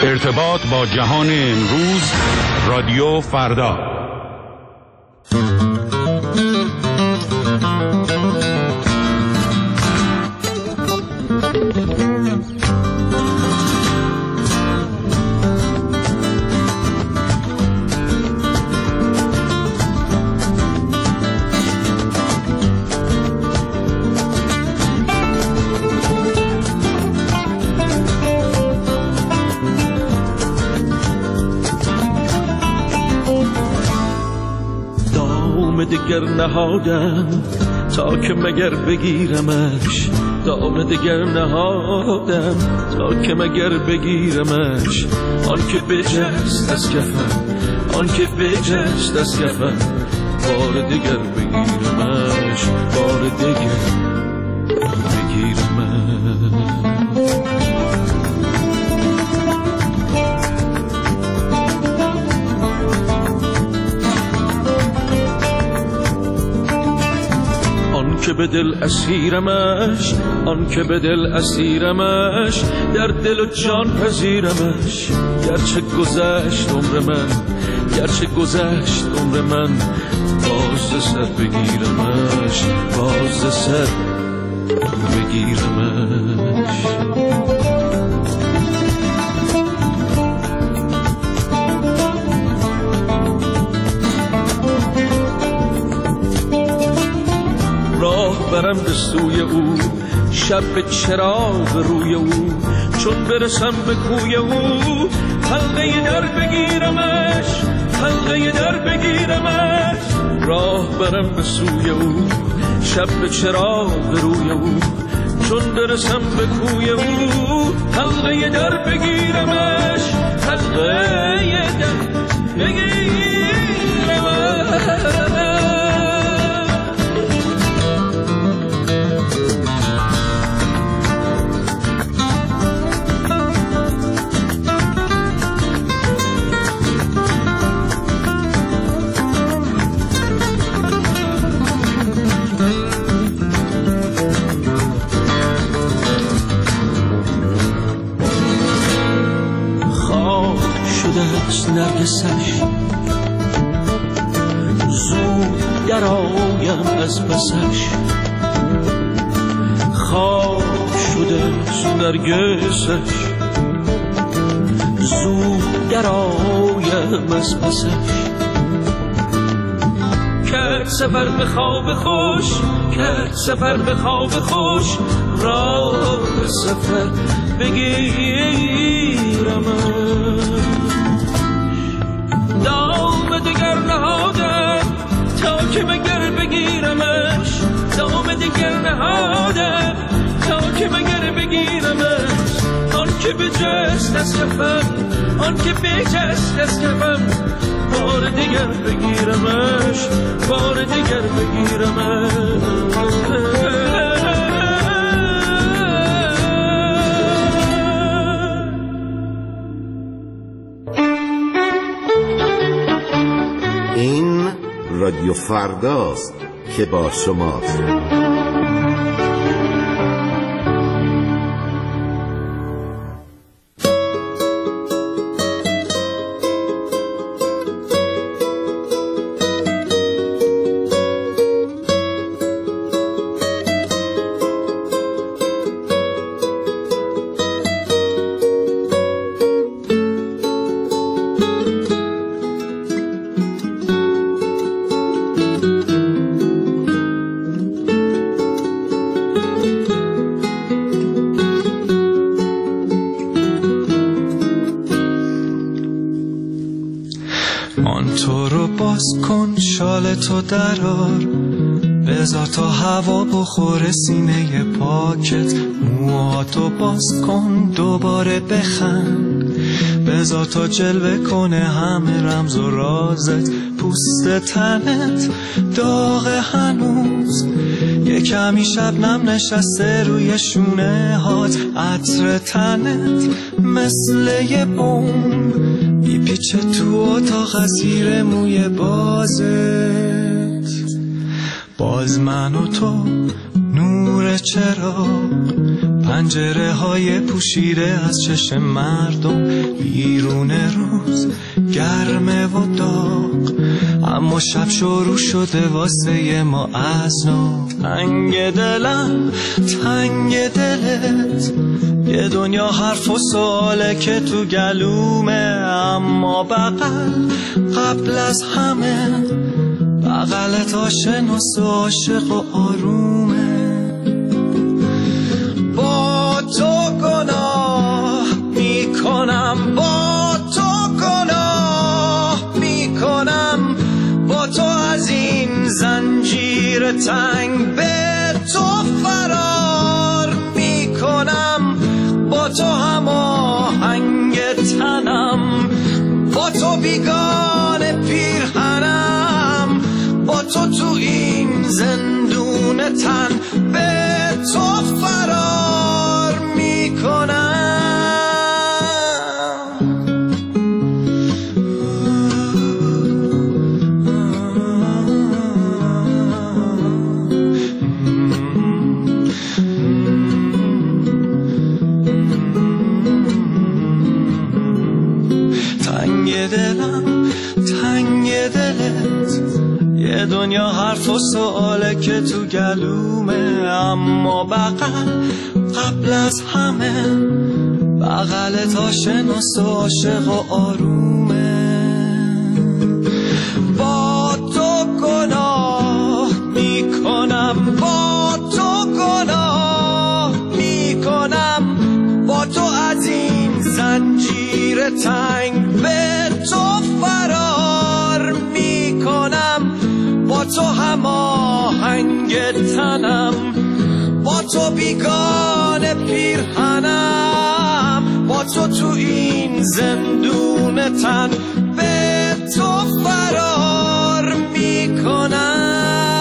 ارتباط با جهان امروز، رادیو فردا. دگر نهادم تا که مگر بگیرمش، دام دگر نهادم تا که مگر بگیرمش. آن که بجست از کفم، آن که بجست از کفم، بار دگر بگیرمش، بار دگر بگیرمش. که به دل اسیرمش، آن که به دل اسیرمش، در دل و جان پذیرمش. گرچه گذشت عمر من، گرچه گذشت عمر من، باز سر بگیرمش، باز سر بگیرمش. راه برم به سوی او، شب به چراغ روی او، چون برسم به کوی او، حلقه در بگیرمش، حلقه در بگیرمش. راه برم به سوی او، شب به چراغ روی او، چون برسم به کوی او، حلقه در بگیرمش، حلقه در بگیرمش. نرگسش زود درآیم از پسش، خواب شده نرگسش زود درآیم از پسش. کرد سفر به خواب خوش، کرد سفر به خواب خوش، راه سفر بگیرمش. دام دگر نهادم تا که مگر بگیرمش، دام دگر نهادم تا که مگر بگیرمش. آن که بجست از کفم، آن که بجست از کفم، بار دگر بگیرمش، بار دگر بگیرمش. رادیو فرداست که با شماست. تو درار، بذار تا هوا بخوره سینه پاکت، موهاتو باز کن دوباره بخند، بذار تا جلوه کنه همه رمز و رازت. پوست تنت داغ هنوز، یه کمی شبنم نشسته روی شونه هات، عطر تنت مثل یه بوم میپیچه تو اتاق زیر موی بازت. باز من و تو نور چراغ، پنجره های پوشیده از چشم مردم، بیرون روز گرمه و داغ، اما شب شروع شده واسه ما از نو. تنگ دلم تنگ دلت، یه دنیا حرف و سواله که تو گلومه، اما قبل از همه بغلت آشناس و عاشق و آرومه. با تو گناه میکنم، با تو گناه میکنم، با تو از این زنجیر تنگ به تو فرار میکنم، با تو هماهنگ تنم، با تو بیگانه پیرهنم، با تو تو این زندون تن به تو فرار میکنم. تنگ دلم تنگ دلت، یه دنیا حرف و سواله که تو گلومه، اما قبل از همه بغلت آشناس و عاشق و آرومه. با تو گناه میکنم، با تو گناه میکنم، با تو از این زنجیر تنگ به تو فرار میکنم، با تو هماهنگ تنم، با تو بیگانه پیرهنم، با تو تو این زندون تن به تو فرار میکنم.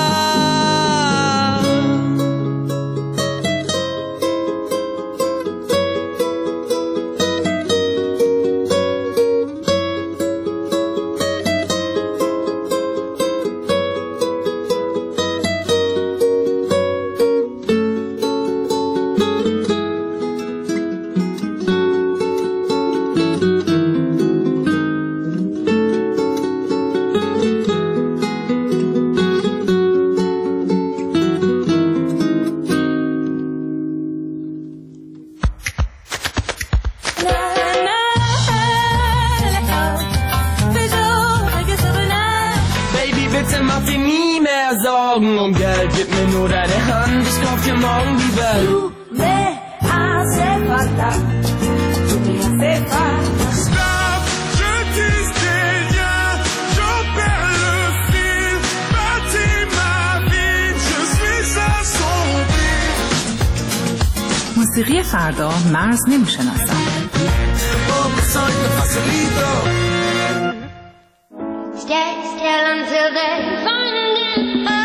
Um Geld, gib mir nur deine Hand, ich kauf dir morgen die Welt. Tu me hace falta, tu me hace falta. Stop, je disais rien, j'en perds le fil. Bâtis ma vie, je suis assombri. موسیقی فردا مرز نمیشناسم. Stay still until they find it out.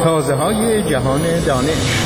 تازه‌های جهان دانش.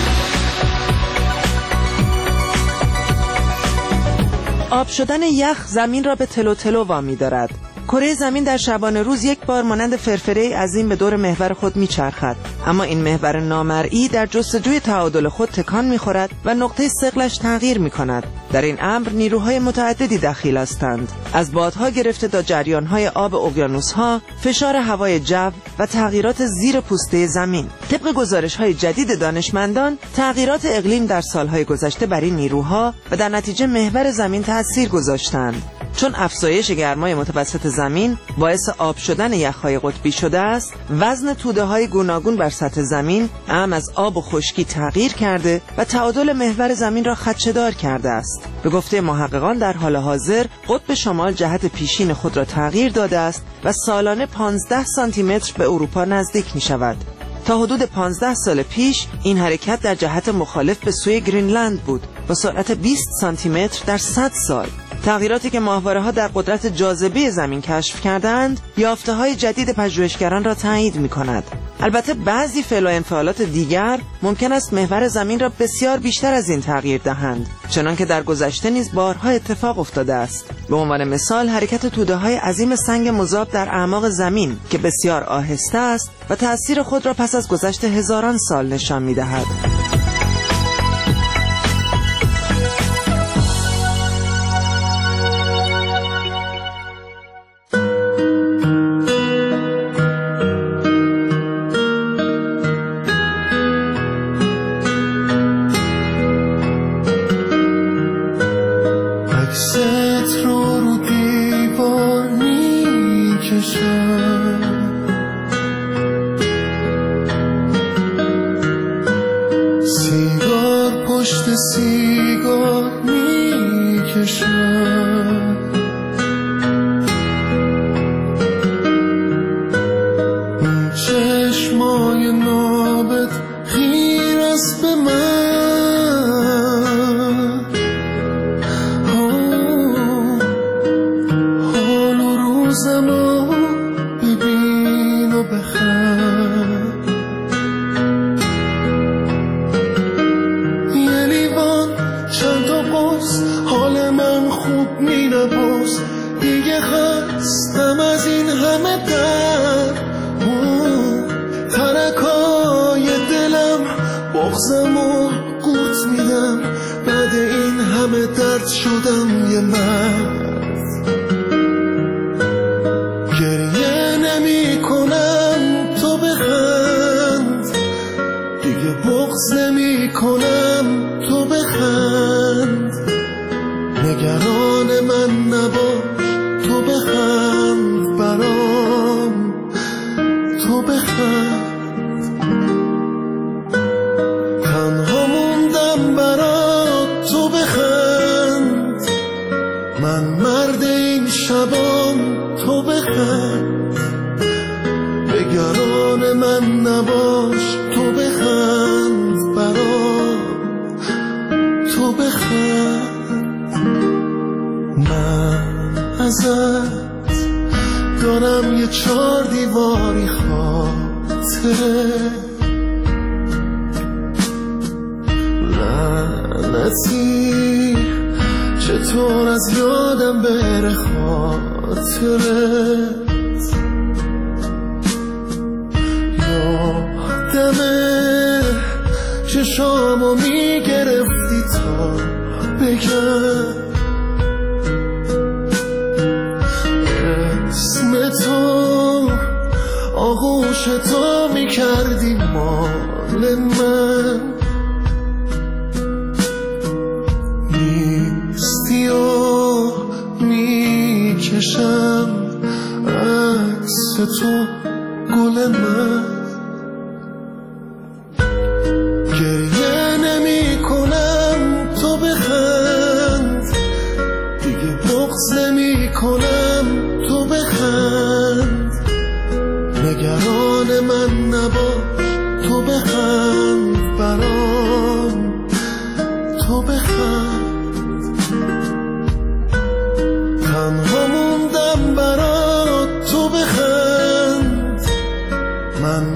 آب شدن یخ زمین را به تلو تلو وامی دارد. کره زمین در شبانه روز یک بار مانند فرفره عظیم به دور محور خود میچرخد، اما این محور نامرئی در جستجوی تعادل خود تکان میخورد و نقطه ثقلش تغییر میکند. در این امر نیروهای متعددی دخیل هستند، از بادها گرفته تا جریانهای آب اقیانوس‌ها، فشار هوای جو و تغییرات زیر پوسته زمین. طبق گزارش‌های جدید دانشمندان، تغییرات اقلیم در سالهای گذشته بر این نیروها و در نتیجه محور زمین تأثیر گذاشتند. چون افزایش گرمای متوسط زمین باعث آب شدن یخ‌های قطبی شده است، وزن توده‌های گوناگون بر سطح زمین اعم از آب و خشکی تغییر کرده و تعادل محور زمین را خدشه‌دار کرده است. به گفته محققان در حال حاضر قطب شمال جهت پیشین خود را تغییر داده است و سالانه 15 سانتی متر به اروپا نزدیک می شود. تا حدود 15 سال پیش این حرکت در جهت مخالف به سوی گرینلند بود با سرعت 20 سانتی متر در 100 سال. تغییراتی که ماهواره‌ها در قدرت جاذبه زمین کشف کردند، یافته‌های جدید پژوهشگران را تایید می‌کند. البته بعضی فعل و انفعالات دیگر ممکن است محور زمین را بسیار بیشتر از این تغییر دهند، چنانکه در گذشته نیز بارها اتفاق افتاده است. به عنوان مثال حرکت توده‌های عظیم سنگ مذاب در اعماق زمین که بسیار آهسته است و تأثیر خود را پس از گذشت هزاران سال نشان می‌دهد. چطور از یادم بره خاطرت، یادمه چشامو میگرفتی تا بگم اسم تو، آغوش تو میکردی مال من، نیستی و میکشم عکس تو گل من، گریه نمی کنم تو بخند، دیگه بغض نمی کنم تو بخند، نگران من نباش تو بخند برام، تو بخند، تنها موندم برات تو بخند، من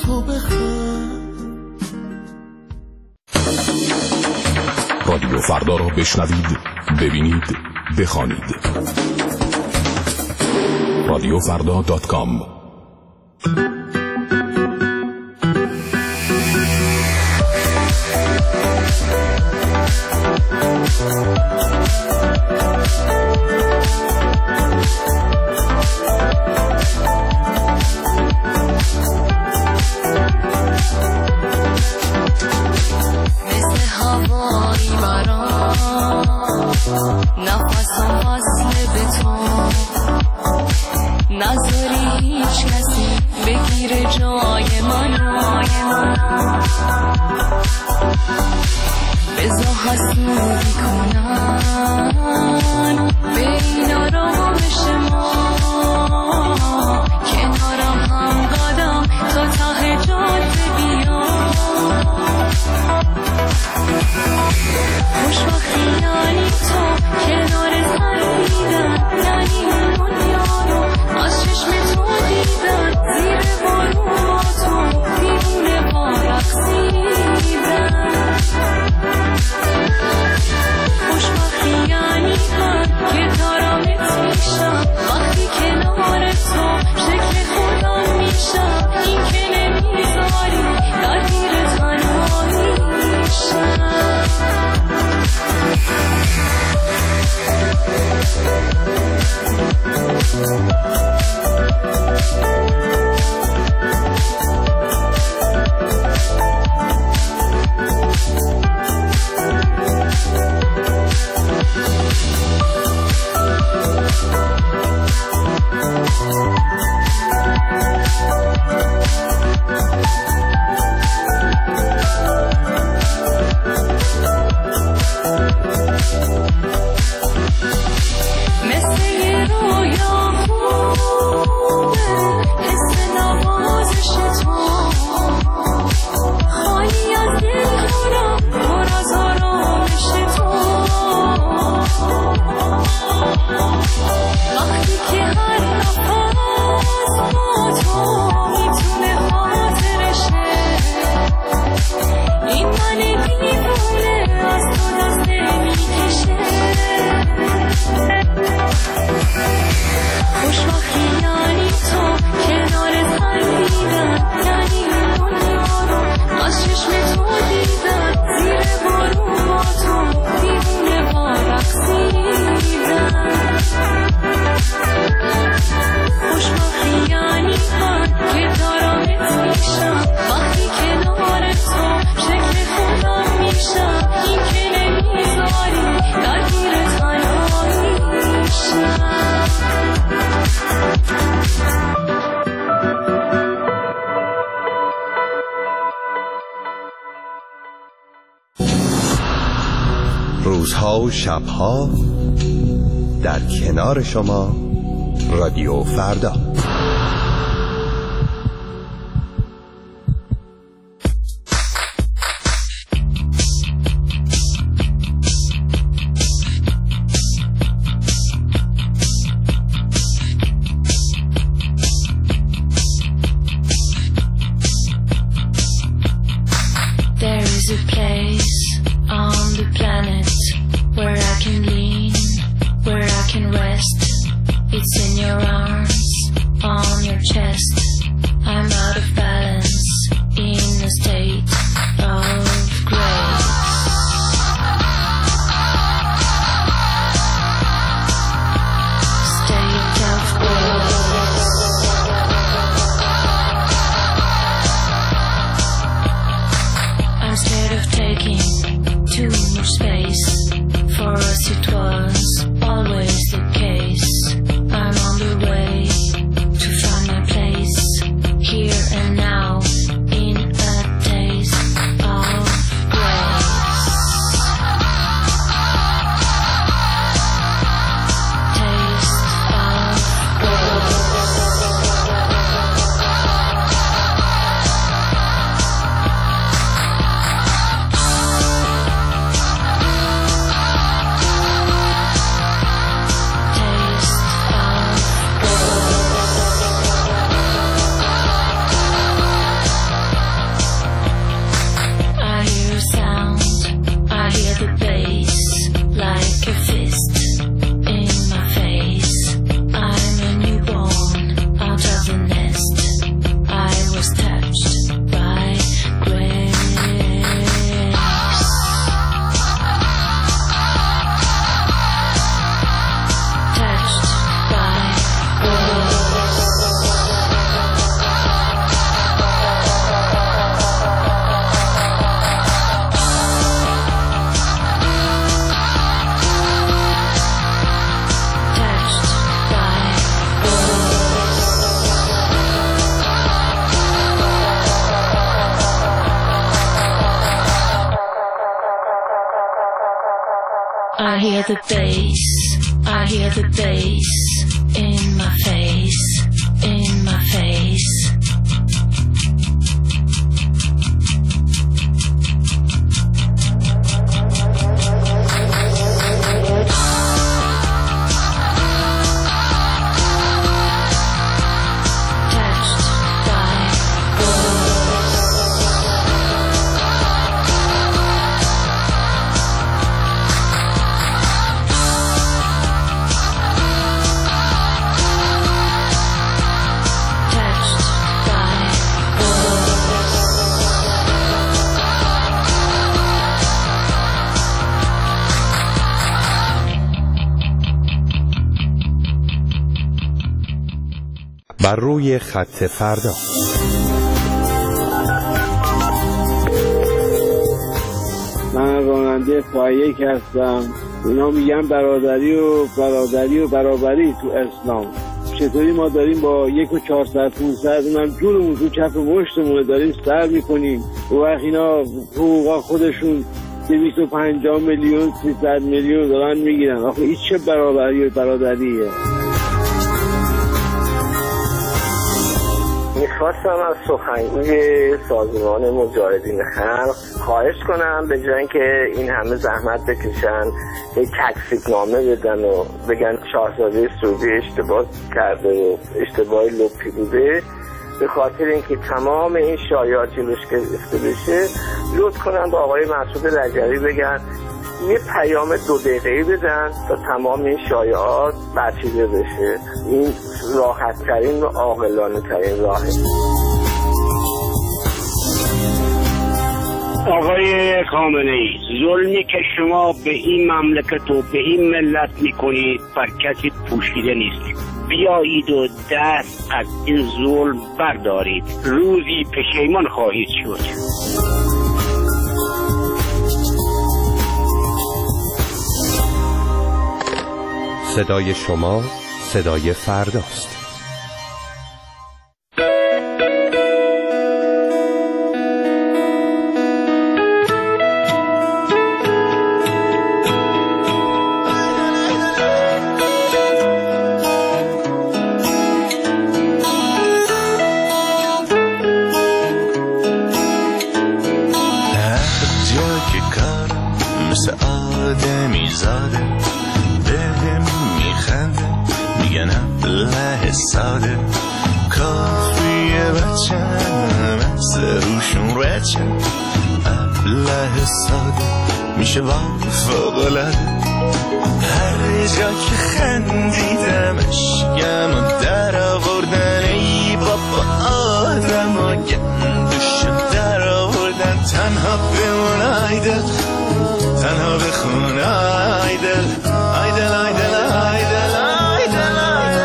تو بخند. رادیو فردا را بشنوید، ببینید، بخوانید. radiofrda.com. نفسم وصله به تو، نذاری هیچ کسی بگیره جای منو، بذار حسودی کنن به این آرامش ما، کنارم هم قدم تا ته جاده بیام. خوشبختی یعنی تو کنار سر دیدن، یعنی این دنیا رو از چشم تو دیدن، زیر بارون با تو دیوونه با رقصیدن. خوشبختی یعنی من که دارم اتیشم، وقتی کنار تو شکل خودم میشم، این که نمیذاری درگیر تنهایی میشم. روزها و شبها در کنار شما رادیو فردا. There is a place on the planet where I can lean, where I can rest. It's in your arms, I hear the bass, I hear the bass in my face, in my face. بر روی خط فردا. من راننده پایک هستم. اینا میگن برادری و برابری تو اسلام. چطوری ما داریم با 1,400-500 اونم جورمون تو کف مشتمون داریم سر میکنیم و وقت اینا حقوقا خودشون 250 میلیون 300 میلیون دارن میگیرن. آخه این چه برابری و برادریه؟ میخواستم از سخنگوی سازمان مجاهدین خلق خواهش کنم به جای اینکه این همه زحمت بکشن یک تکسیبنامه بدن و بگن شاهزاده سعودی اشتباه کرده و اشتباهی لپی بوده، به خاطر اینکه تمام این شایعات جلوش گرفته بشه لطف کنن با آقای مسعود رجبی بگن یه پیام 2 دقیقه‌ای بدن تا تمام این شایعات برچیده بشه. این راحت ترین و عاقلانه ترین راهه. آقای خامنه‌ای، ظلمی که شما به این مملکت و به این ملت میکنید بر کسی پوشیده نیست. بیایید و دست از این ظلم بردارید، روزی پشیمان خواهید شد. صدای شما صدای فرداست. میشه فوق‌العاده هر جا که خندیدمش گم در آوردن ای بابا آدم ها گندش در آوردن تنها بمون آیدل تنها بخون آیدل آیدل آیدل آیدل آیدل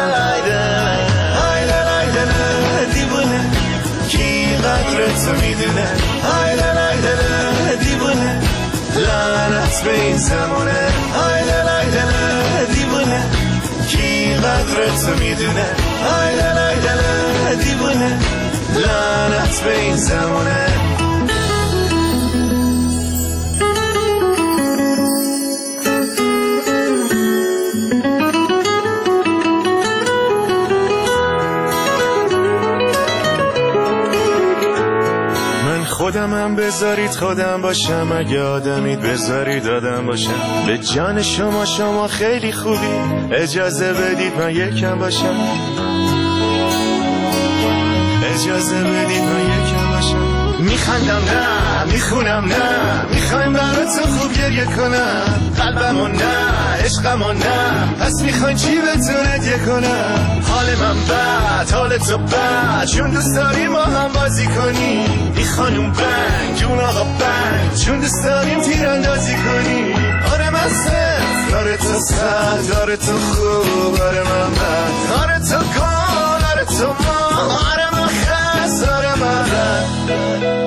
آیدل آیدل آیدل دیوونه کی قدرتو میدونه آیدل آیدل دیوونه لعنت به این زمونه آیدل آیدل دیوونه کی قدرتو میدونه آیدل آیدل دیوونه لعنت به این زمونه. خودمم بذارید خودم باشم، اگه آدمید بذارید آدم باشم. به جان شما خیلی خوبی، اجازه بدید من یکم باشم، اجازه بدید من یکم باشم. میخندم نه میخونم نه میخوایم براتون خوب گریه کنم، قلبمو نه عشقمو نه، پس میخواین چی بهتون هدیه کنم؟ حال من بد حال تو بد، چون دوست داریم با هم بازی کنیم. این خانوم بنگ اون آقا بنگ، چون دوست داریم تیراندازی کنیم. آره من صفر آره تو صد، آره تو خوب آره من بد، آره تو گل آره تو ما، آره من خست آره من رد.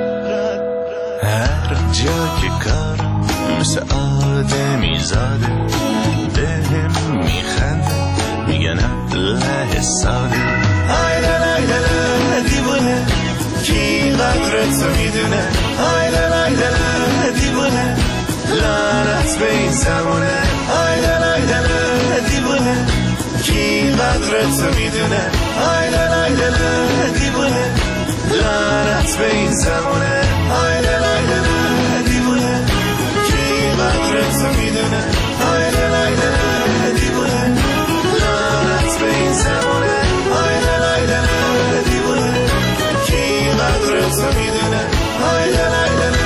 هر جا که کارم مثل آدمی زاده، بهم میخنده میگن له ساده. آیدل آیدل دیوونه کی قدرتو میدونه، آیدل آیدل دیوونه لعنت به این زمونه آی دل آی دل دیوونه کی قدر تو میدونه آی دل آی دل دیوونه لعنت به این زمونه آی دل آی دل دیوونه کی قدر تو میدونه آی دل آی دل دیوونه لعنت به این زمونه آی دل آی دل دیوونه کی قدر تو میدونه آی دل آی دل